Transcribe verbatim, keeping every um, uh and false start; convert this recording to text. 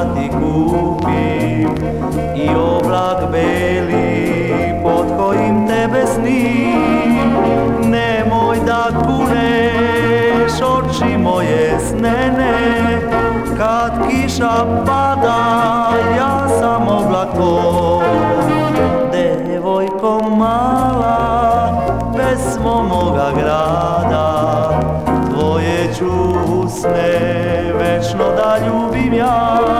ti kupim i oblak beli pod kojim tebe snim. Nemoj da kuneš oči moje snene, kad kiša pada ja sam oblak tvoj. Devojko mala, pesmo moga grada, tvoje ću usne večno da ljubim ja.